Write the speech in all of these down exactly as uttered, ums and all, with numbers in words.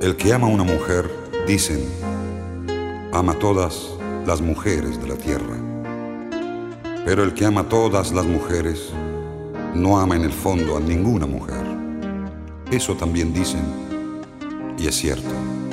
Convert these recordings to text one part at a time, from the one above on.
El que ama a una mujer, dicen, ama a todas las mujeres de la tierra. Pero el que ama a todas las mujeres, no ama en el fondo a ninguna mujer. Eso también dicen, y es cierto.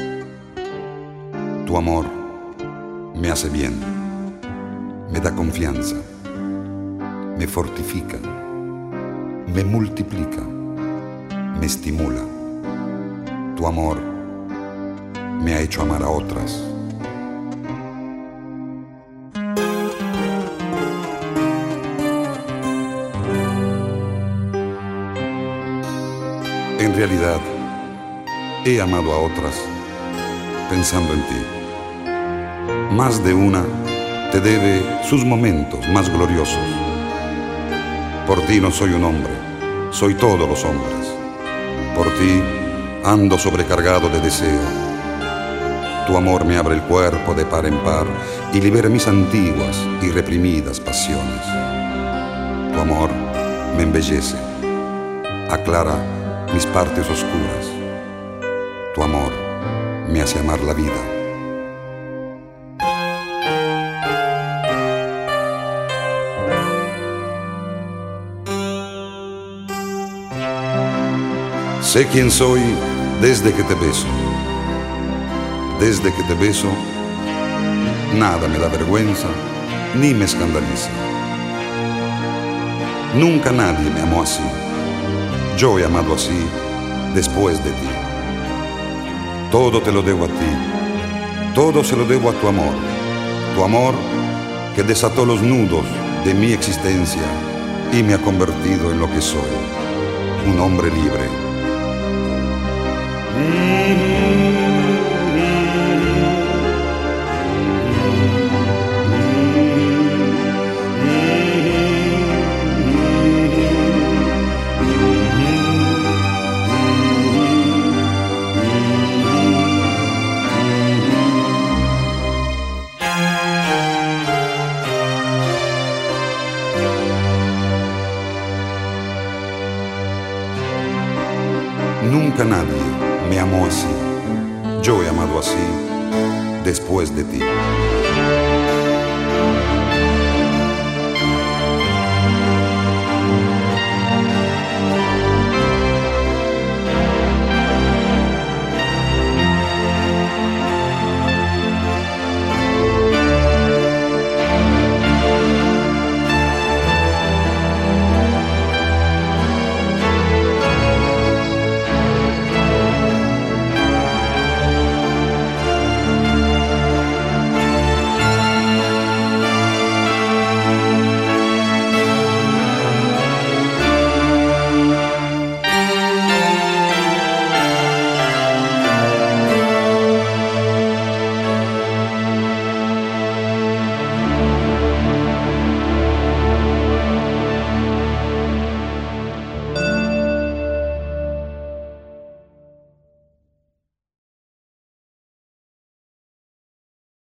Tu amor me hace bien, me da confianza, me fortifica, me multiplica, me estimula. Tu amor me ha hecho amar a otras. En realidad, he amado a otras pensando en ti. Más de una te debe sus momentos más gloriosos. Por ti no soy un hombre, soy todos los hombres. Por ti ando sobrecargado de deseo. Tu amor me abre el cuerpo de par en par y libera mis antiguas y reprimidas pasiones. Tu amor me embellece, aclara mis partes oscuras. Tu amor me hace amar la vida. Sé quién soy desde que te beso. Desde que te beso, nada me da vergüenza ni me escandaliza. Nunca nadie me amó así. Yo he amado así después de ti. Todo te lo debo a ti. Todo se lo debo a tu amor. Tu amor que desató los nudos de mi existencia y me ha convertido en lo que soy, un hombre libre. Nunca nadie me amó así. Yo he amado así después de ti.